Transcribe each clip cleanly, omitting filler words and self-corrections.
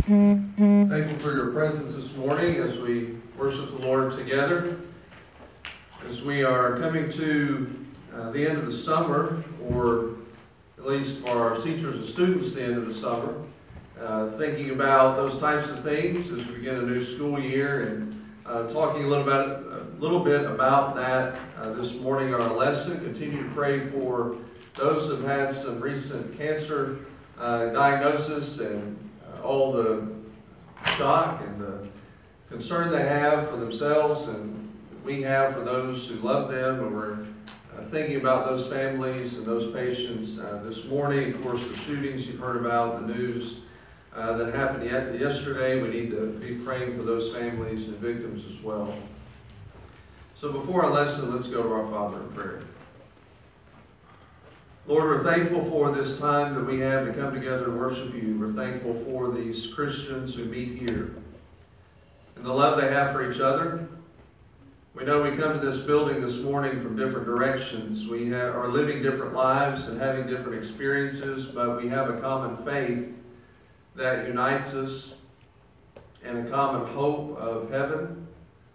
Thankful for your presence this morning as we worship the Lord together. As we are coming to the end of the summer, or at least for our teachers and students, the end of the summer, thinking about those types of things as we begin a new school year, and talking a little bit about that this morning in our lesson. Continue to pray for those who have had some recent cancer diagnosis and all the shock and the concern they have for themselves and we have for those who love them. And we're thinking about those families and those patients this morning. Of course, the shootings you've heard about, the news that happened yesterday. We need to be praying for those families and victims as well. So before our lesson, let's go to our Father in prayer. Lord, we're thankful for this time that we have to come together and worship you. We're thankful for these Christians who meet here and the love they have for each other. We know we come to this building this morning from different directions. We are living different lives and having different experiences, but we have a common faith that unites us and a common hope of heaven.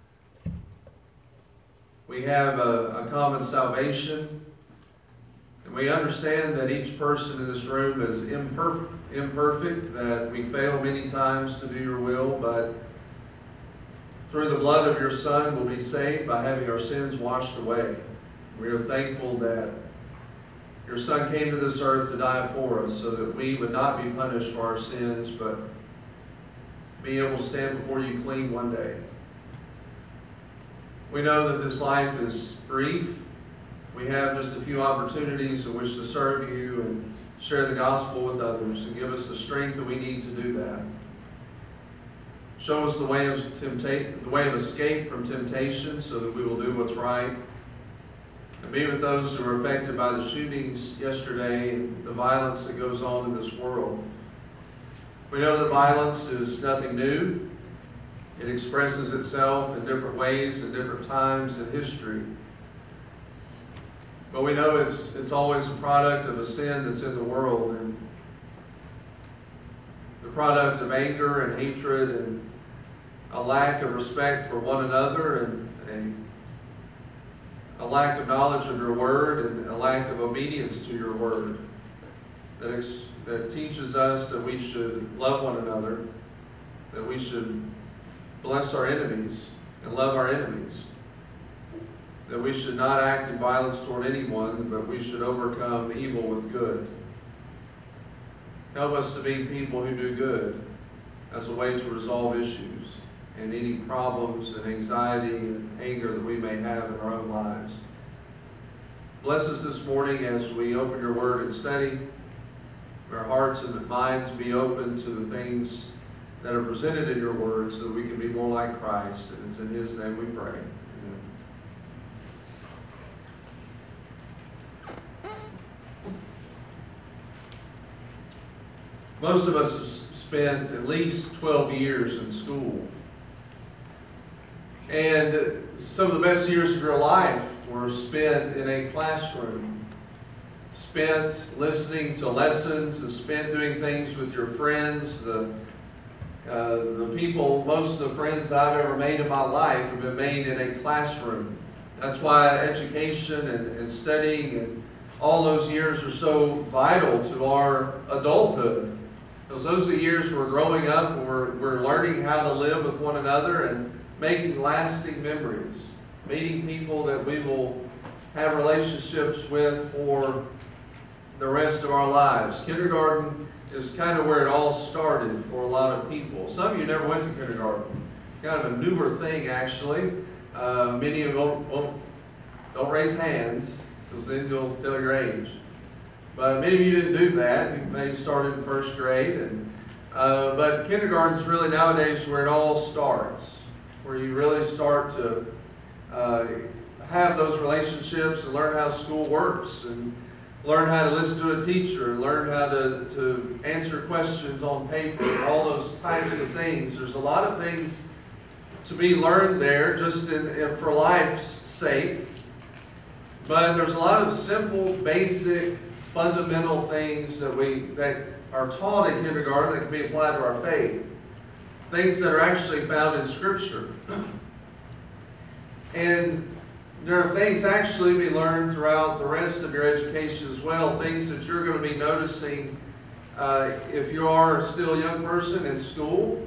We have a common salvation. And we understand that each person in this room is imperfect, that we fail many times to do your will, but through the blood of your Son we'll be saved by having our sins washed away. We are thankful that your Son came to this earth to die for us so that we would not be punished for our sins, but be able to stand before you clean one day. We know that this life is brief. We have just a few opportunities in which to serve you and share the gospel with others, and give us the strength that we need to do that. Show us the way of escape from temptation so that we will do what's right. And be with those who were affected by the shootings yesterday and the violence that goes on in this world. We know that violence is nothing new. It expresses itself in different ways at different times in history. But we know it's always a product of a sin that's in the world, and the product of anger and hatred and a lack of respect for one another, and a lack of knowledge of your word, and a lack of obedience to your word that teaches us that we should love one another, that we should bless our enemies and love our enemies, that we should not act in violence toward anyone, but we should overcome evil with good. Help us to be people who do good as a way to resolve issues and any problems and anxiety and anger that we may have in our own lives. Bless us this morning as we open your word and study. May our hearts and minds be open to the things that are presented in your word so that we can be more like Christ. And it's in his name we pray. Most of us have spent at least 12 years in school. And some of the best years of your life were spent in a classroom, spent listening to lessons, and spent doing things with your friends. The people, most of the friends I've ever made in my life have been made in a classroom. That's why education and studying and all those years are so vital to our adulthood. Because those are the years we're growing up and we're learning how to live with one another and making lasting memories, meeting people that we will have relationships with for the rest of our lives. Kindergarten is kind of where it all started for a lot of people. Some of you never went to kindergarten. It's kind of a newer thing, actually. Many of you don't raise hands, because then you'll tell your age. But many of you didn't do that. You maybe started in first grade. But kindergarten is really nowadays where it all starts, where you really start to have those relationships and learn how school works, and learn how to listen to a teacher, and learn how to answer questions on paper, all those types of things. There's a lot of things to be learned there just for life's sake. But there's a lot of simple, basic, fundamental things that are taught in kindergarten that can be applied to our faith. things that are actually found in Scripture. And there are things actually we learn throughout the rest of your education as well, things that you're going to be noticing if you are still a young person in school.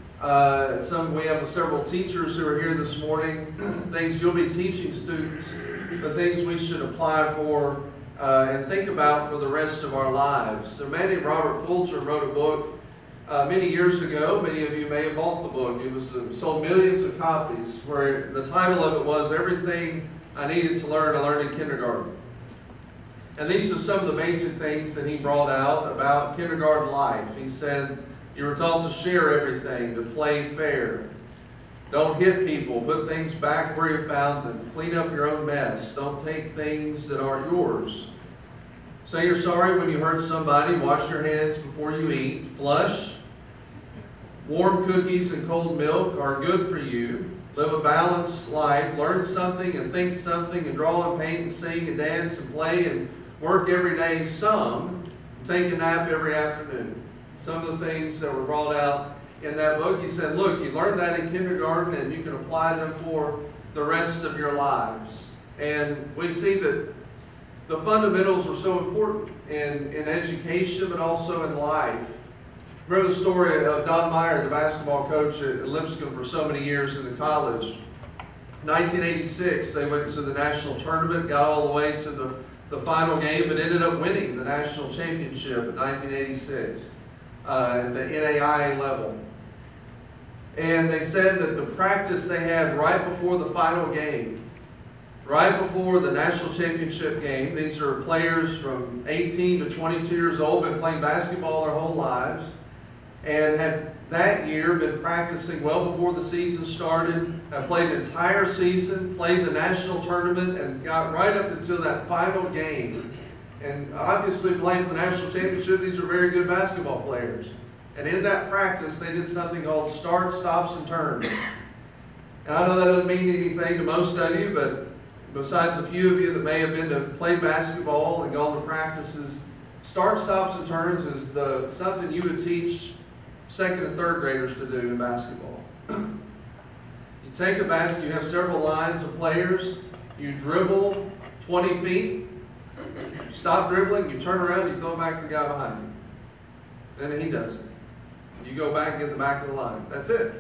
We have several teachers who are here this morning, things you'll be teaching students, the things we should apply for and think about for the rest of our lives. A man named Robert Fulcher wrote a book many years ago. Many of you may have bought the book. It was sold millions of copies, where the title of it was Everything I Needed to Learn, I Learned in Kindergarten. And these are some of the basic things that he brought out about kindergarten life. He said, you were taught to share everything, to play fair. Don't hit people. Put things back where you found them. Clean up your own mess. Don't take things that aren't yours. Say you're sorry when you hurt somebody. Wash your hands before you eat. Flush. Warm cookies and cold milk are good for you. Live a balanced life. Learn something and think something and draw and paint and sing and dance and play and work every day some. Take a nap every afternoon. Some of the things that were brought out in that book, he said, look, you learned that in kindergarten and you can apply them for the rest of your lives. And we see that the fundamentals are so important in education, but also in life. Remember the story of Don Meyer, the basketball coach at Lipscomb for so many years in the college. In 1986, they went to the national tournament, got all the way to the final game, but ended up winning the national championship in 1986 at the NAIA level. And they said that the practice they had right before the final game, right before the national championship game, these are players from 18 to 22 years old, been playing basketball their whole lives, and had that year been practicing well before the season started, had played an entire season, played the national tournament, and got right up until that final game. And obviously playing for the national championship, these are very good basketball players. And in that practice, they did something called start, stops, and turns. And I know that doesn't mean anything to most of you, but besides a few of you that may have been to play basketball and gone to practices, start, stops, and turns is something you would teach second and third graders to do in basketball. You take a basket, you have several lines of players, you dribble 20 feet, you stop dribbling, you turn around, you throw it back to the guy behind you. Then he does it. You go back and get the back of the line. That's it.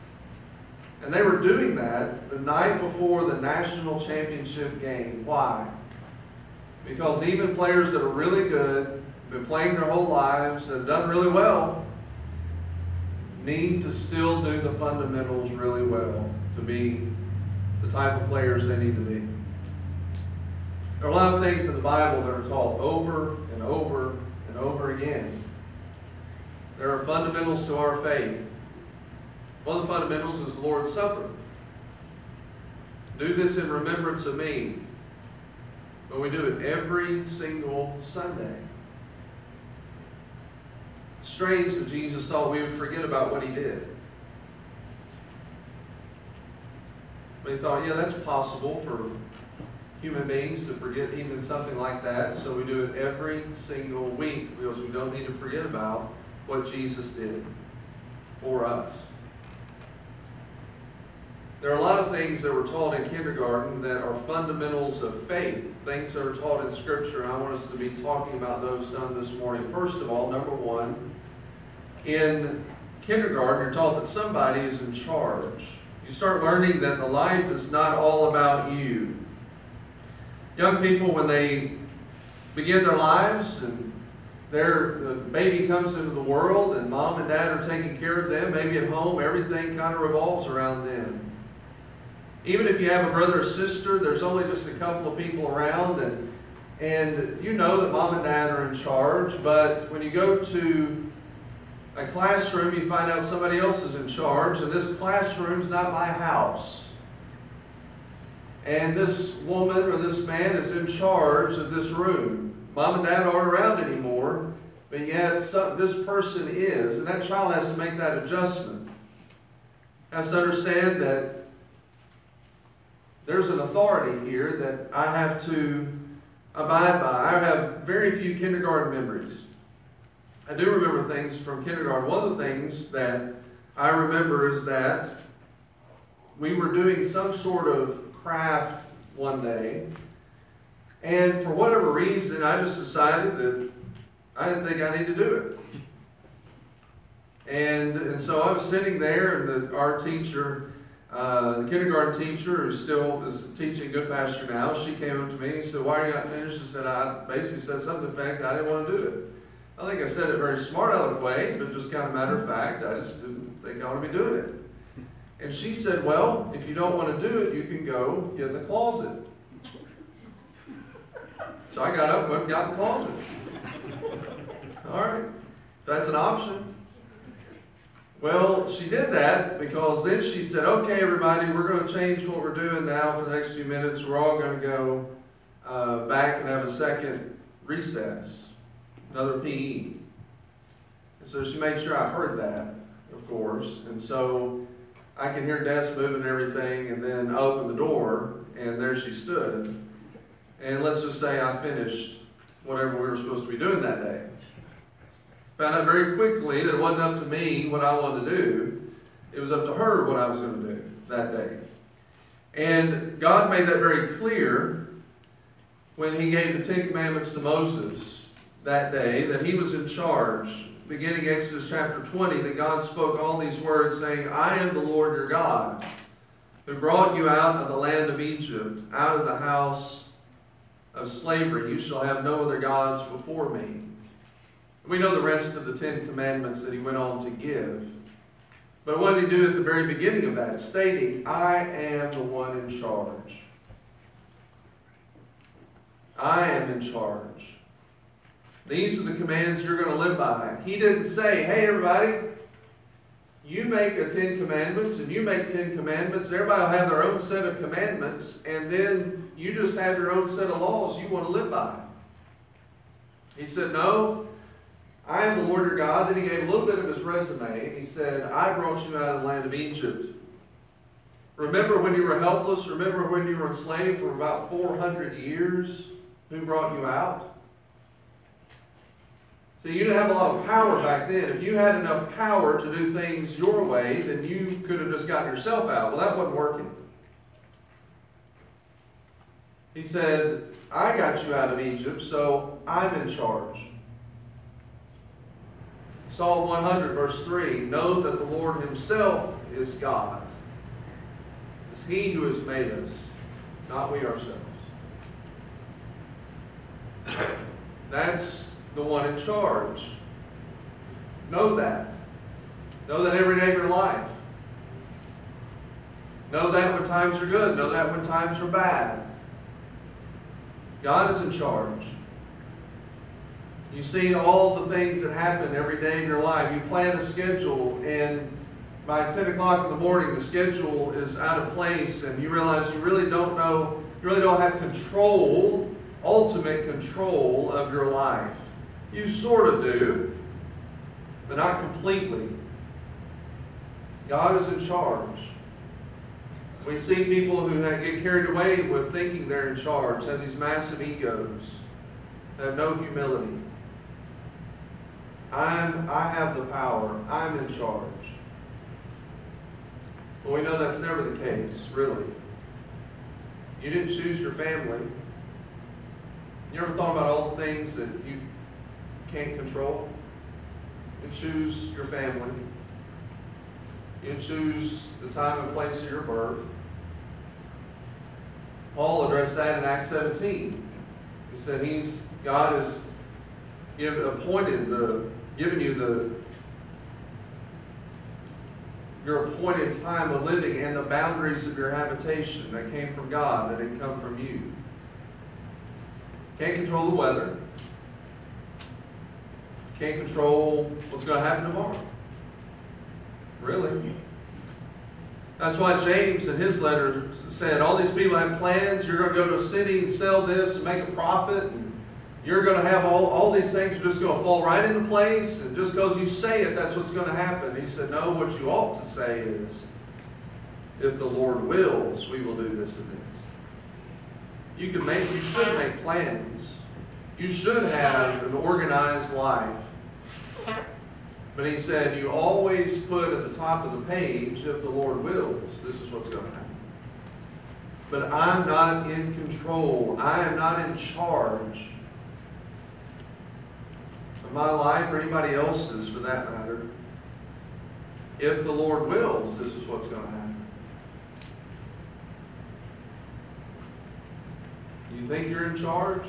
And they were doing that the night before the national championship game. Why? Because even players that are really good, been playing their whole lives, have done really well, need to still do the fundamentals really well to be the type of players they need to be. There are a lot of things in the Bible that are taught over and over and over again. There are fundamentals to our faith. One of the fundamentals is the Lord's Supper. Do this in remembrance of me. But we do it every single Sunday. It's strange that Jesus thought we would forget about what he did. But he thought, yeah, that's possible for human beings to forget even something like that. So we do it every single week because we don't need to forget about what Jesus did for us. There are a lot of things that were taught in kindergarten that are fundamentals of faith, things that are taught in Scripture, and I want us to be talking about those some this morning. First of all, number one, in kindergarten, you're taught that somebody is in charge. You start learning that the life is not all about you. Young people, when they begin their lives and the baby comes into the world and mom and dad are taking care of them, maybe at home, everything kind of revolves around them. Even if you have a brother or sister, there's only just a couple of people around, and you know that mom and dad are in charge, but when you go to a classroom, you find out somebody else is in charge, and this classroom's not my house. And this woman or this man is in charge of this room. Mom and dad aren't around anymore, but yet this person is, and that child has to make that adjustment. Has to understand that there's an authority here that I have to abide by. I have very few kindergarten memories. I do remember things from kindergarten. One of the things that I remember is that we were doing some sort of craft one day, and for whatever reason, I just decided that I didn't think I need to do it. And so I was sitting there, and our teacher, the kindergarten teacher, who still is teaching Good Pasture now, she came up to me and said, "Why are you not finished?" I said, I basically said something to the fact that I didn't want to do it. I think I said it very smart aleck way, but just kind of matter of fact, I just didn't think I ought to be doing it. And she said, "Well, if you don't want to do it, you can go get in the closet." So I got up, went and got in the closet. All right, that's an option. Well, she did that because then she said, "Okay, everybody, we're going to change what we're doing now for the next few minutes. We're all going to go back and have a second recess, another PE." And so she made sure I heard that, of course. And so I can hear desks moving and everything, and then I opened the door, and there she stood. And let's just say I finished whatever we were supposed to be doing that day. Found out very quickly that it wasn't up to me what I wanted to do. It was up to her what I was going to do that day. And God made that very clear when He gave the Ten Commandments to Moses that day, that He was in charge. Beginning Exodus chapter 20, that God spoke all these words saying, "I am the Lord your God, who brought you out of the land of Egypt, out of the house of slavery. You shall have no other gods before me." We know the rest of the Ten Commandments that He went on to give. But what did He do at the very beginning of that? Stating, "I am the one in charge. I am in charge. These are the commands you're going to live by." He didn't say, "Hey, everybody, you make a 10 commandments and you make 10 commandments. Everybody will have their own set of commandments, and then you just have your own set of laws you want to live by." He said, "No, I am the Lord your God." Then He gave a little bit of His resume. He said, "I brought you out of the land of Egypt. Remember when you were helpless? Remember when you were enslaved for about 400 years? Who brought you out?" So you didn't have a lot of power back then. If you had enough power to do things your way, then you could have just gotten yourself out. Well, that wasn't working. He said, "I got you out of Egypt, so I'm in charge." Psalm 100, verse 3, "Know that the Lord Himself is God. It's He who has made us, not we ourselves." That's the one in charge. Know that. Know that every day of your life. Know that when times are good. Know that when times are bad. God is in charge. You see all the things that happen every day in your life. You plan a schedule, and by 10 o'clock in the morning, the schedule is out of place, and you realize you really don't know, you really don't have control, ultimate control of your life. You sort of do, but not completely. God is in charge. We see people who get carried away with thinking they're in charge, have these massive egos, have no humility. I have the power. I'm in charge. But we know that's never the case, really. You didn't choose your family. You ever thought about all the things that you can't control? You can choose your family. You can choose the time and place of your birth. Paul addressed that in Acts 17. He said God has given you your appointed time of living and the boundaries of your habitation that came from God, that didn't come from you. Can't control the weather. Can't control what's going to happen tomorrow. Really. That's why James in his letter said, all these people have plans. You're going to go to a city and sell this and make a profit. And you're going to have all these things are just going to fall right into place. And just because you say it, that's what's going to happen. He said, no, what you ought to say is, if the Lord wills, we will do this and this. You should make plans. You should have an organized life. But he said, you always put at the top of the page, if the Lord wills, this is what's going to happen. But I'm not in control. I am not in charge of my life or anybody else's for that matter. If the Lord wills, this is what's going to happen. You think you're in charge?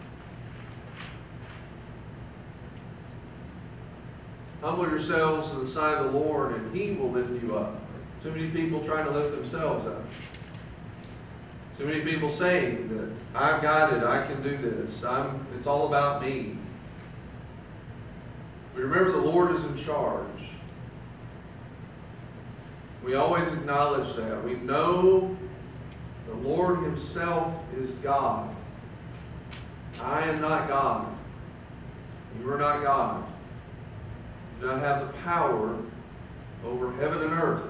Humble yourselves to the sight of the Lord, and He will lift you up. Too many people trying to lift themselves up. Too many people saying that I've got it, I can do this. It's all about me. We remember the Lord is in charge. We always acknowledge that. We know the Lord Himself is God. I am not God. You are not God. You do not have the power over heaven and earth.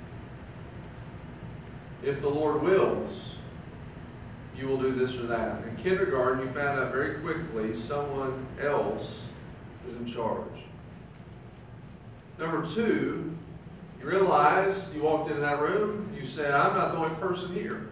If the Lord wills, you will do this or that. In kindergarten, you found out very quickly someone else is in charge. Number two, you realized you walked into that room, you said, I'm not the only person here.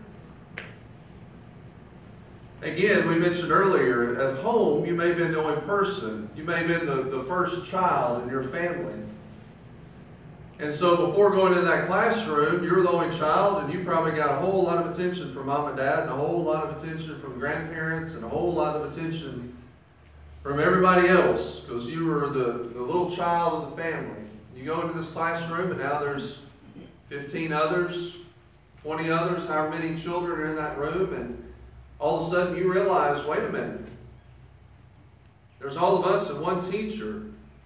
Again, we mentioned earlier, at home, you may have been the only person. You may have been the first child in your family. And so before going into that classroom, you were the only child, and you probably got a whole lot of attention from mom and dad, and a whole lot of attention from grandparents, and a whole lot of attention from everybody else, because you were the little child of the family. You go into this classroom, and now there's 15 others, 20 others, however many children are in that room, and all of a sudden you realize, wait a minute, there's all of us and one teacher.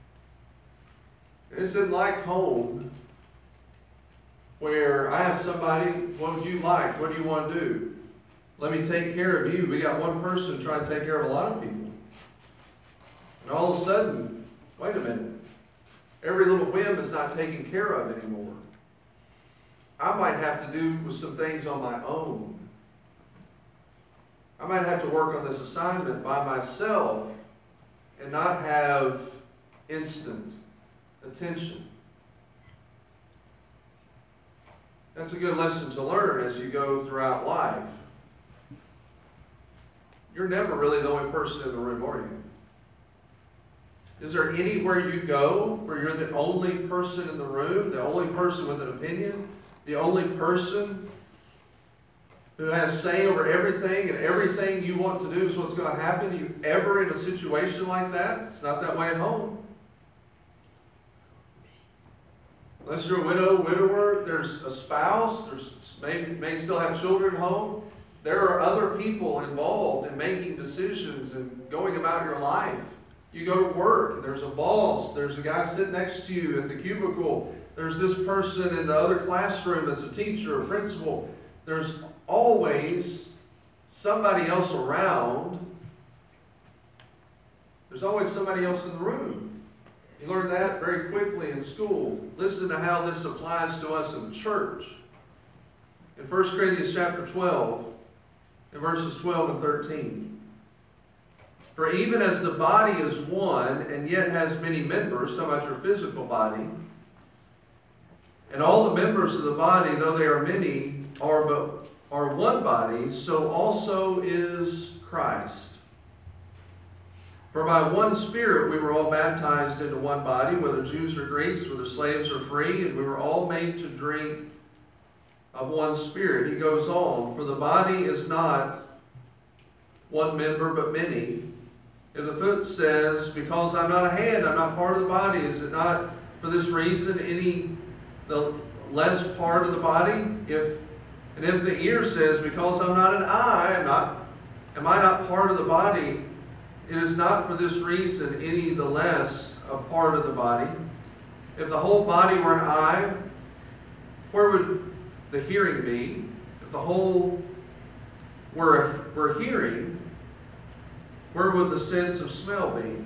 This isn't like home, where I have somebody, what would you like? What do you want to do? Let me take care of you. We got one person trying to take care of a lot of people. And all of a sudden, wait a minute, every little whim is not taken care of anymore. I might have to do with some things on my own. I might have to work on this assignment by myself and not have instant attention. That's a good lesson to learn as you go throughout life. You're never really the only person in the room, are you? Is there anywhere you go where you're the only person in the room, the only person with an opinion, the only person who has say over everything, and everything you want to do is what's going to happen to you ever in a situation like that? It's not that way at home. Unless you're a widow, widower, there's a spouse, may still have children at home. There are other people involved in making decisions and going about your life. You go to work, and there's a boss, there's a guy sitting next to you at the cubicle, there's this person in the other classroom that's a teacher, a principal. There's always somebody else around. There's always somebody else in the room. You learn that very quickly in school. Listen to how this applies to us in the church. In 1 Corinthians chapter 12, in verses 12 and 13. For even as the body is one and yet has many members, talking about your physical body, and all the members of the body, though they are many, are one body, so also is Christ. For by one Spirit we were all baptized into one body, whether Jews or Greeks, whether slaves or free, and we were all made to drink of one Spirit. He goes on, for the body is not one member but many. If the foot says, because I'm not a hand, I'm not part of the body, is it not for this reason the less part of the body? If the ear says, because I'm not an eye, am I not part of the body? It is not for this reason any the less a part of the body. If the whole body were an eye, where would the hearing be? If the whole were hearing, where would the sense of smell be?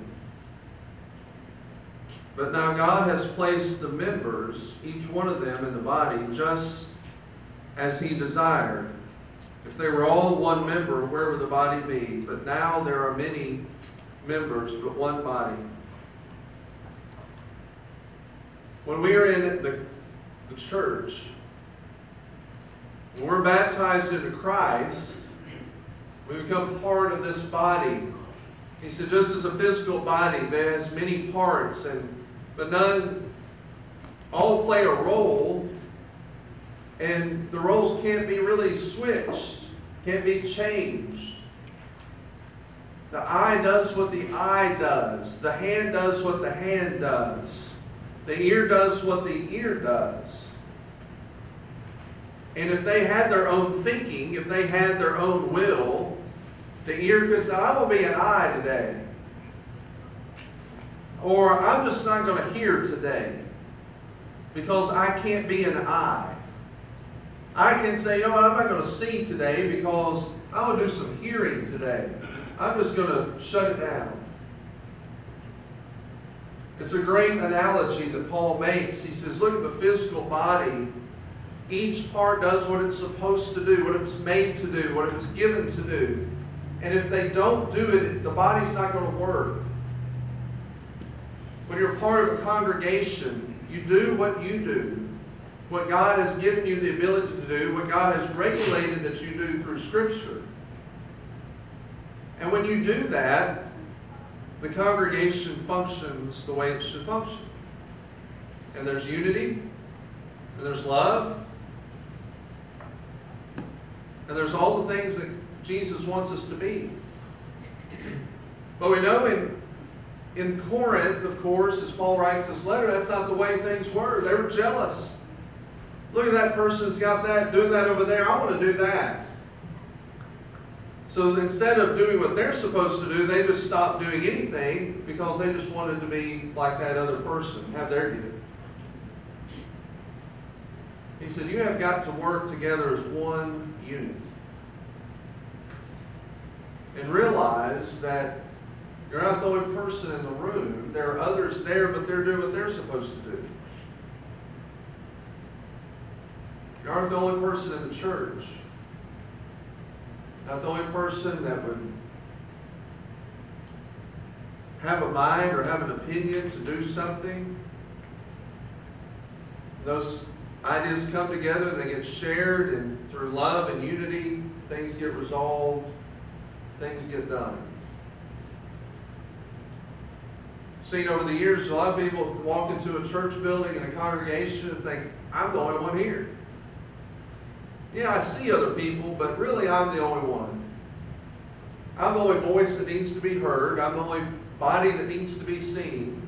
But now God has placed the members, each one of them in the body, just as He desired. If they were all one member, where would the body be? But now there are many members, but one body. When we are in the church, when we're baptized into Christ, we become part of this body. He said, just as a physical body that has many parts, but none all play a role, and the roles can't be really switched, can't be changed. The eye does what the eye does. The hand does what the hand does. The ear does what the ear does. And if they had their own thinking, if they had their own will, the ear could say, I'm going to be an eye today. Or I'm just not going to hear today because I can't be an eye. I can say, you know what, I'm not going to see today because I'm going to do some hearing today. I'm just going to shut it down. It's a great analogy that Paul makes. He says, look at the physical body. Each part does what it's supposed to do, what it was made to do, what it was given to do. And if they don't do it, the body's not going to work. When you're part of a congregation, you do what you do, what God has given you the ability to do, what God has regulated that you do through Scripture. And when you do that, the congregation functions the way it should function. And there's unity, and there's love, and there's all the things that Jesus wants us to be. But we know in Corinth, of course, as Paul writes this letter, that's not the way things were. They were jealous. Look at that person's got that, doing that over there. I want to do that. So instead of doing what they're supposed to do, they just stopped doing anything because they just wanted to be like that other person, have their gift. He said, you have got to work together as one unit. And realize that you're not the only person in the room. There are others there, but they're doing what they're supposed to do. You aren't the only person in the church. Not the only person that would have a mind or have an opinion to do something. Those ideas come together, they get shared, and through love and unity, things get resolved, things get done. Seen over the years, a lot of people walk into a church building and a congregation and think, I'm the only one here. Yeah, I see other people, but really I'm the only one. I'm the only voice that needs to be heard. I'm the only body that needs to be seen.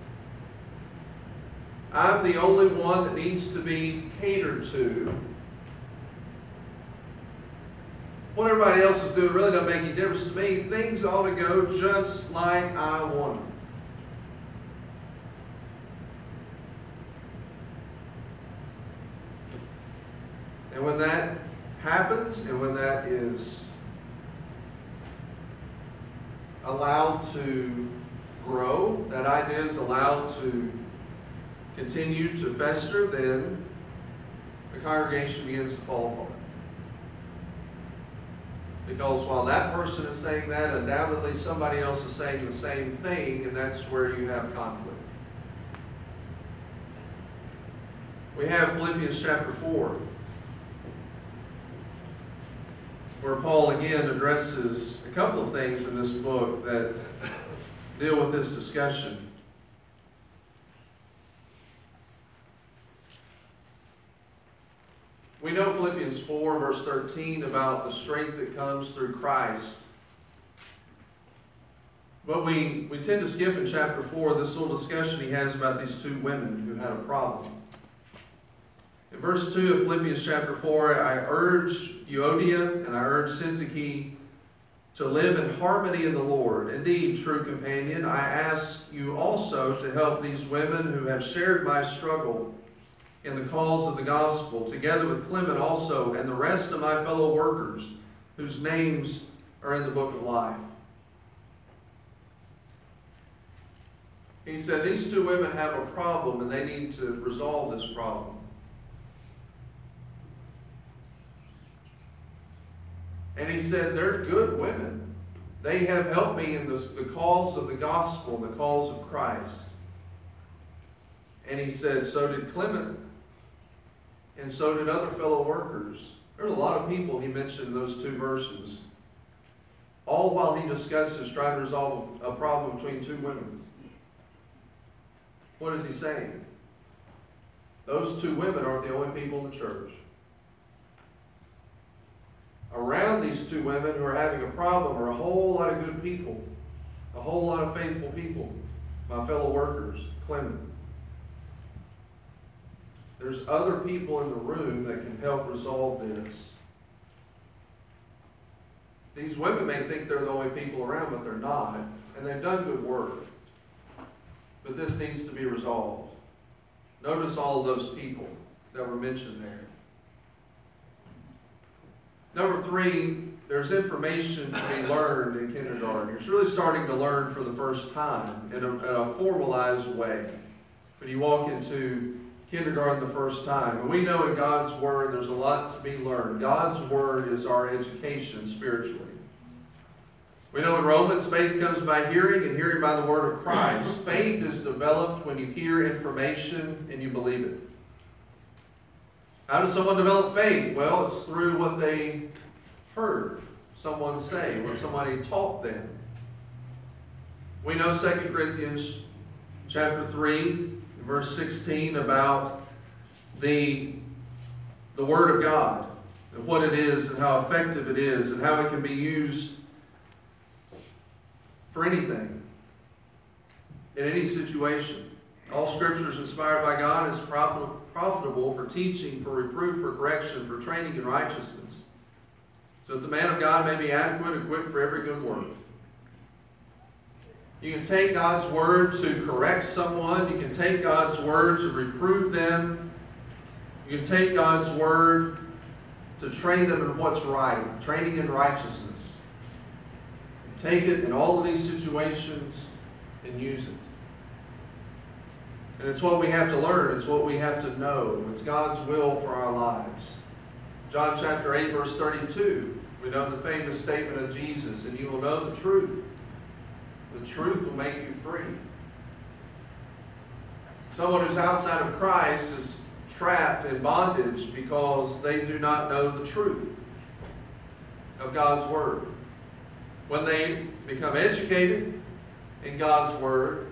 I'm the only one that needs to be catered to. What everybody else is doing really doesn't make any difference to me. Things ought to go just like I want them. And when that happens, and when that is allowed to grow, that idea is allowed to continue to fester, then the congregation begins to fall apart. Because while that person is saying that, undoubtedly somebody else is saying the same thing, and that's where you have conflict. We have Philippians chapter 4. Where Paul again addresses a couple of things in this book that deal with this discussion. We know Philippians 4, verse 13, about the strength that comes through Christ. But we tend to skip in chapter 4 this little discussion he has about these two women who had a problem. In verse 2 of Philippians chapter 4, I urge Euodia and I urge Syntyche to live in harmony in the Lord. Indeed, true companion, I ask you also to help these women who have shared my struggle in the cause of the gospel, together with Clement also and the rest of my fellow workers whose names are in the book of life. He said these two women have a problem and they need to resolve this problem. And he said, they're good women. They have helped me in the cause of the gospel, the cause of Christ. And he said, so did Clement, and so did other fellow workers. There's a lot of people he mentioned in those 2 verses. All while he discusses trying to resolve a problem between 2 women. What is he saying? Those 2 women aren't the only people in the church. Around these 2 women who are having a problem are a whole lot of good people, a whole lot of faithful people, my fellow workers, Clement. There's other people in the room that can help resolve this. These women may think they're the only people around, but they're not, and they've done good work. But this needs to be resolved. Notice all of those people that were mentioned there. Number 3, there's information to be learned in kindergarten. You're really starting to learn for the first time in a formalized way. When you walk into kindergarten the first time, and we know in God's Word there's a lot to be learned. God's Word is our education spiritually. We know in Romans, faith comes by hearing, and hearing by the Word of Christ. Faith is developed when you hear information and you believe it. How does someone develop faith? Well, it's through what they heard someone say, what somebody taught them. We know 2 Corinthians chapter 3, verse 16, about the Word of God, and what it is, and how effective it is, and how it can be used for anything, in any situation. All Scripture is inspired by God and is profitable for teaching, for reproof, for correction, for training in righteousness, so that the man of God may be adequate, equipped for every good work. You can take God's Word to correct someone. You can take God's Word to reprove them. You can take God's Word to train them in what's right, training in righteousness. Take it in all of these situations and use it. And it's what we have to learn. It's what we have to know. It's God's will for our lives. John chapter 8, verse 32. We know the famous statement of Jesus, and you will know the truth. The truth will make you free. Someone who's outside of Christ is trapped in bondage because they do not know the truth of God's Word. When they become educated in God's Word,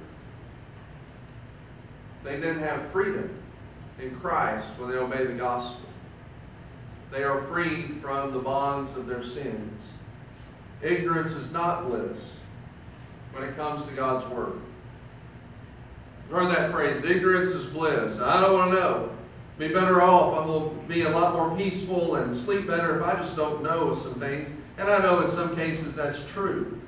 they then have freedom in Christ when they obey the gospel. They are freed from the bonds of their sins. Ignorance is not bliss when it comes to God's Word. You've heard that phrase, ignorance is bliss. I don't want to know. Be better off. I'm going to be a lot more peaceful and sleep better if I just don't know some things. And I know in some cases that's true.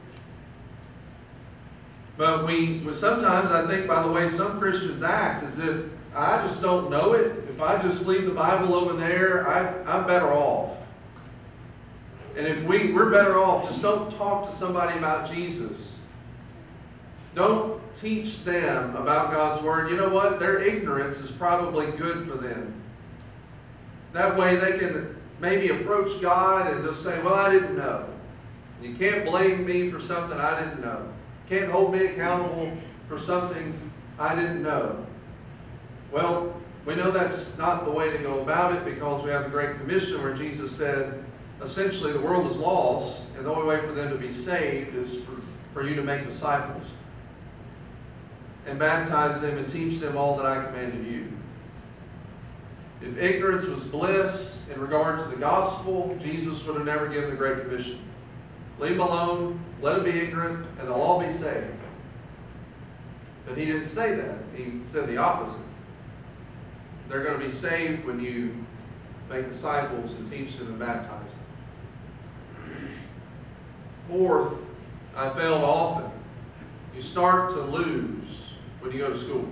But sometimes I think by the way some Christians act as if I just don't know it. If I just leave the Bible over there, I'm better off. And if we're better off, just don't talk to somebody about Jesus. Don't teach them about God's Word. You know what? Their ignorance is probably good for them. That way they can maybe approach God and just say, well, I didn't know. You can't blame me for something I didn't know. You can't hold me accountable for something I didn't know. Well, we know that's not the way to go about it because we have the Great Commission where Jesus said, essentially the world is lost and the only way for them to be saved is for you to make disciples and baptize them and teach them all that I commanded you. If ignorance was bliss in regard to the gospel, Jesus would have never given the Great Commission. Leave them alone, let them be ignorant, and they'll all be saved. But he didn't say that. He said the opposite. They're going to be saved when you make disciples and teach them and baptize them. Fourth, I failed often. You start to lose when you go to school.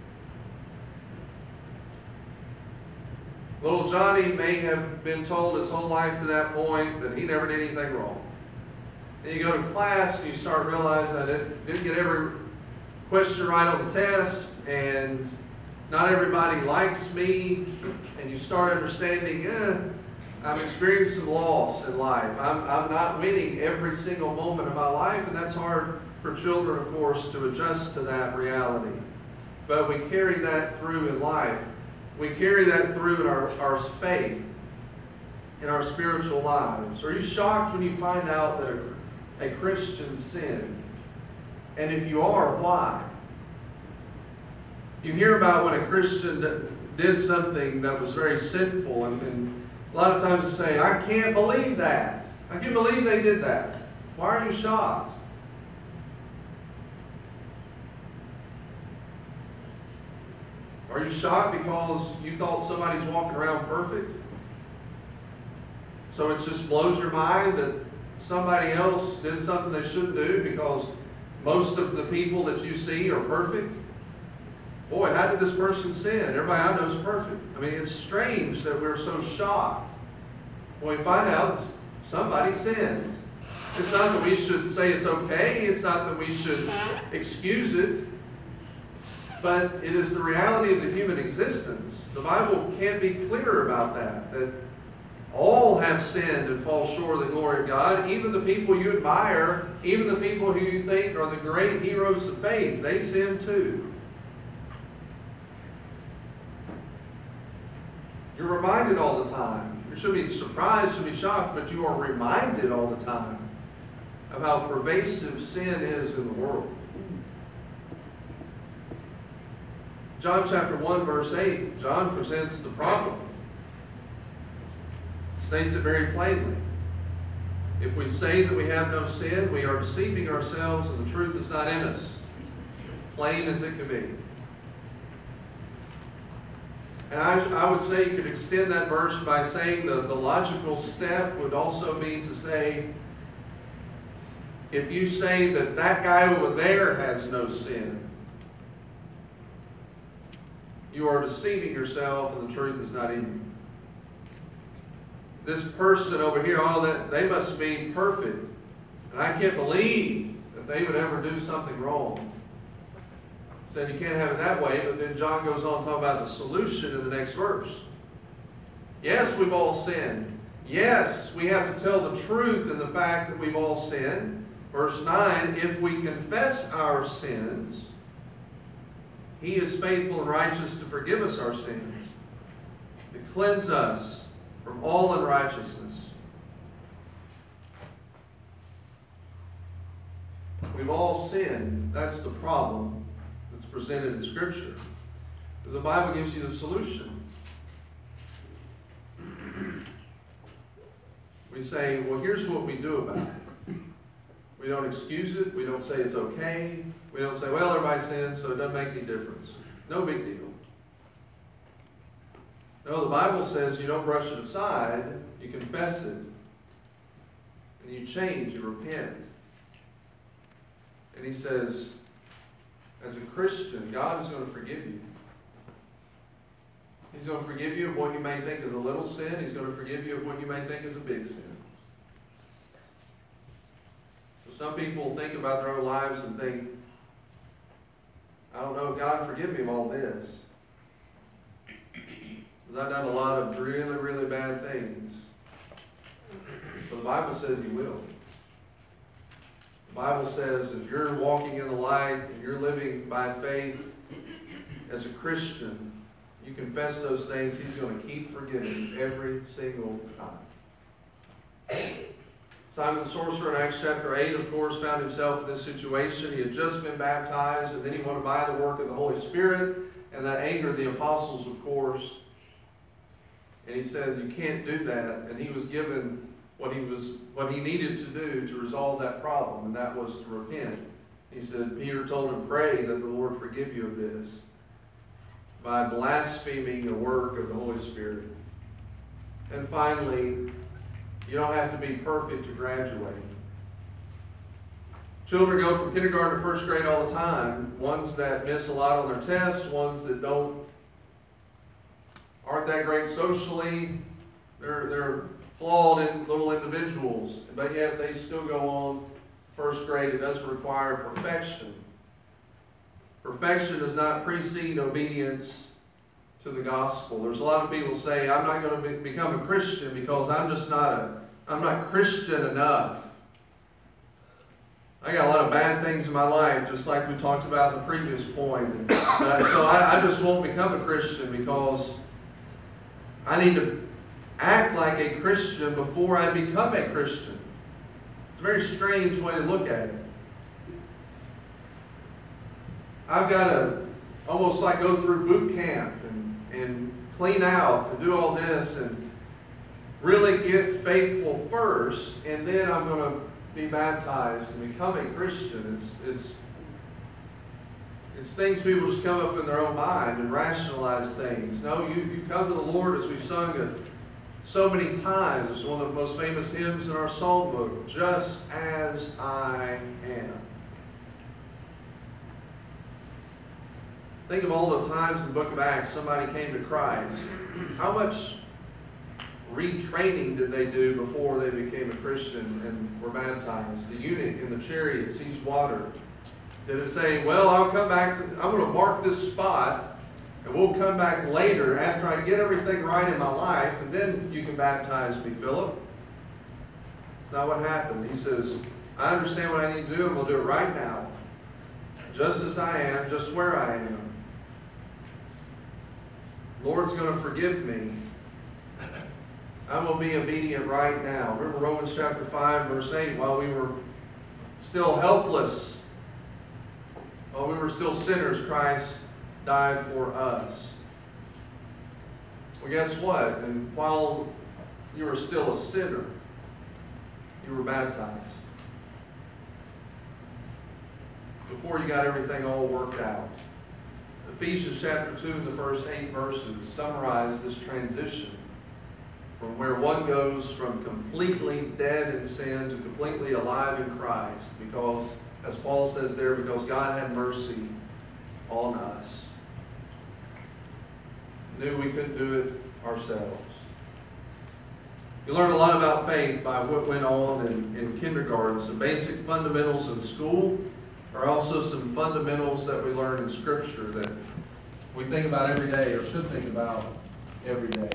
Little Johnny may have been told his whole life to that point that he never did anything wrong. And you go to class and you start realizing I didn't get every question right on the test, and not everybody likes me, and you start understanding, I'm experiencing loss in life. I'm not winning every single moment of my life, and that's hard for children, of course, to adjust to that reality. but we carry that through in life. We carry that through in our faith, in our spiritual lives. Are you shocked when you find out that a Christian sinned? And if you are, why? You hear about when a Christian did something that was very sinful, and a lot of times you say, I can't believe that. I can't believe they did that. Why are you shocked? Are you shocked because you thought somebody's walking around perfect? So it just blows your mind that somebody else did something they shouldn't do because most of the people that you see are perfect? Boy, how did this person sin? Everybody I know is perfect. I mean, it's strange that we're so shocked when we find out somebody sinned. It's not that we should say it's okay. It's not that we should excuse it. But it is the reality of the human existence. The Bible can't be clearer about that all have sinned and fall short of the glory of God. Even the people you admire, even the people who you think are the great heroes of faith, they sin too. You're reminded all the time. You shouldn't be surprised, you should be shocked, but you are reminded all the time of how pervasive sin is in the world. John chapter 1, verse 8, John presents the problem. States it very plainly. If we say that we have no sin, we are deceiving ourselves and the truth is not in us. Plain as it can be. And I would say you could extend that verse by saying the logical step would also be to say, if you say that that guy over there has no sin, you are deceiving yourself and the truth is not in you. This person over here, they must be perfect. And I can't believe that they would ever do something wrong. Said you can't have it that way, but then John goes on to talk about the solution in the next verse. Yes, we've all sinned. Yes, we have to tell the truth in the fact that we've all sinned. Verse 9, if we confess our sins, He is faithful and righteous to forgive us our sins, to cleanse us from all unrighteousness. We've all sinned. That's the problem that's presented in Scripture. But the Bible gives you the solution. We say, well, here's what we do about it. We don't excuse it. We don't say it's okay. We don't say, well, everybody sins, so it doesn't make any difference. No big deal. No, the Bible says you don't brush it aside, you confess it, and you change, you repent. And He says, as a Christian, God is going to forgive you. He's going to forgive you of what you may think is a little sin. He's going to forgive you of what you may think is a big sin. Some people think about their own lives and think, I don't know, God forgive me of all this. Because I've done a lot of really, really bad things. But the Bible says He will. The Bible says if you're walking in the light and you're living by faith as a Christian, you confess those things, He's going to keep forgiving every single time. Simon the sorcerer in Acts chapter 8, of course, found himself in this situation. He had just been baptized, and then he wanted to buy the work of the Holy Spirit, and that angered the apostles, of course. And he said, you can't do that. And he was given what he needed to do to resolve that problem, and that was to repent. He said, Peter told him, pray that the Lord forgive you of this by blaspheming a work of the Holy Spirit. And finally, you don't have to be perfect to graduate. Children go from kindergarten to first grade all the time. Ones that miss a lot on their tests, ones that aren't that great socially. They're flawed little individuals, but yet they still go on first grade. It doesn't require perfection. Perfection does not precede obedience to the gospel. There's a lot of people say, I'm not going to become a Christian because I'm not Christian enough. I got a lot of bad things in my life, just like we talked about in the previous point. So I just won't become a Christian because I need to act like a Christian before I become a Christian. It's a very strange way to look at it. I've got to almost like go through boot camp and clean out and do all this and really get faithful first, and then I'm going to be baptized and become a Christian. It's things people just come up in their own mind and rationalize things. No, you come to the Lord, as we've sung it so many times. It's one of the most famous hymns in our songbook, just as I am. Think of all the times in the book of Acts somebody came to Christ. How much retraining did they do before they became a Christian and were baptized? The eunuch in the chariot sees water. Did it say, well, I'll come back, I'm going to mark this spot, and we'll come back later after I get everything right in my life, and then you can baptize me, Philip? It's not what happened. He says, I understand what I need to do, and we'll do it right now. Just as I am, just where I am. Lord's going to forgive me. I'm going to be obedient right now. Remember Romans chapter 5, verse 8, while we were still helpless, while we were still sinners, Christ died for us. Well, guess what? And while you were still a sinner, you were baptized. Before you got everything all worked out. Ephesians chapter 2, the first 8 verses summarize this transition from where one goes from completely dead in sin to completely alive in Christ, because, as Paul says there, because God had mercy on us. Knew we couldn't do it ourselves. You learn a lot about faith by what went on in kindergarten. Some basic fundamentals in school are also some fundamentals that we learn in Scripture that we think about every day, or should think about every day.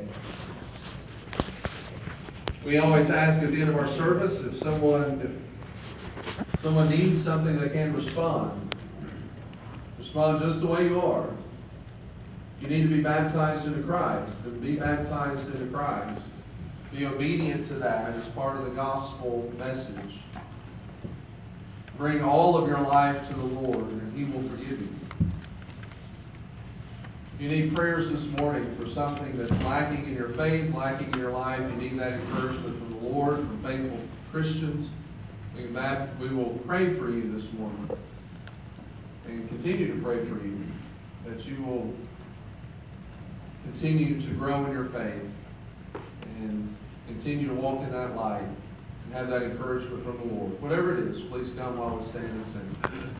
We always ask at the end of our service if someone needs something, they can respond. Respond just the way you are. You need to be baptized into Christ, and be baptized into Christ. Be obedient to that as part of the gospel message. Bring all of your life to the Lord, and He will forgive you. If you need prayers this morning for something that's lacking in your faith, lacking in your life, you need that encouragement from the Lord, from faithful Christians, we will pray for you this morning and continue to pray for you, that you will continue to grow in your faith and continue to walk in that light and have that encouragement from the Lord. Whatever it is, please come while we stand and sing.